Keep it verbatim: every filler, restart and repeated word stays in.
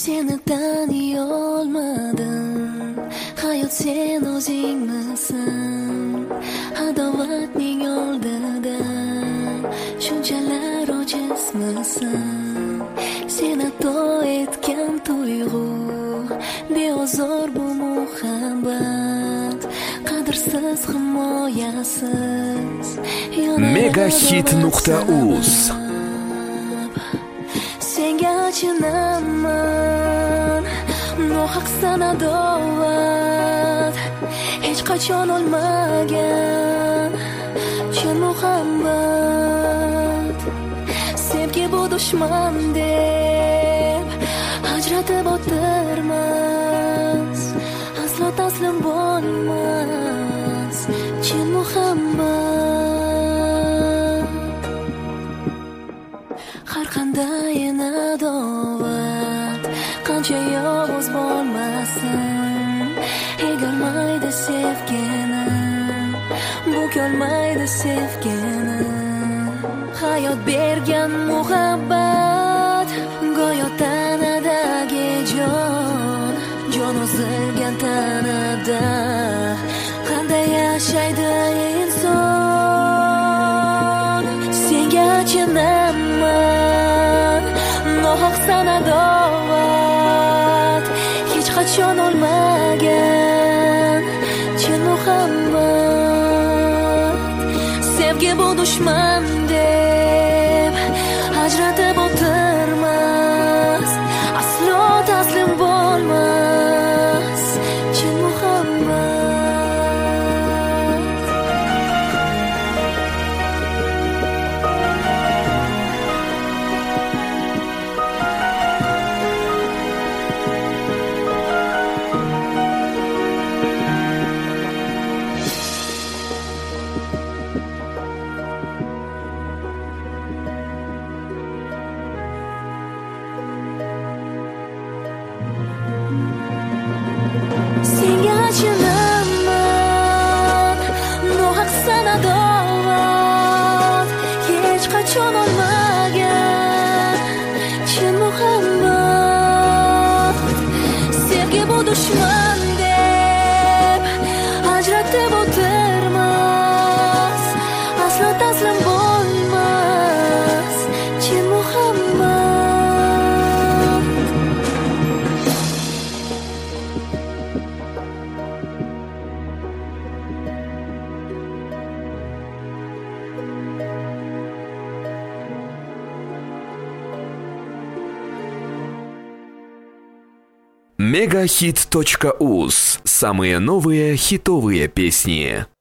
Seni taniy olmadim, hayot sen o'zingmisan, adovatning oldida shunchalar ojizmisan. Seni ato etgan tuyg'u, beozor bu muhabbat, qadrsiz himoyasiz megahit nuqta uz. Senga achinaman, nohaqsan adovat, hech qachon olmagan chin muhabbat. Sevgi bu dushman deb ajratib o'tirmas, aslo taslim bo'lmas chin muhabbat. Har qanday adovat qancha yolg'iz bo'lmasin, egolmaydi sevgini, bukolmaydi sevgini. Hayot bergan muhabbat go'yo tanadagi jon, jon uzilgan tanada qanday yashaydi inson. Senga achinaman, nohaqsan adovat, hech qachon olmagan chin muhabbat. Sevgi bu dushman deb ajratib o'tirmas, aslo taslim bo'lmas chin muhabbat. Senga achinaman, nohaqsan adovat, hech qachon olmagan chin muhabbat. Sevgi bu dushman deb ajratib o'tirmas, aslo taslim bo'lmas chin muhabbat. мегахит точка уз. Самые новые хитовые песни.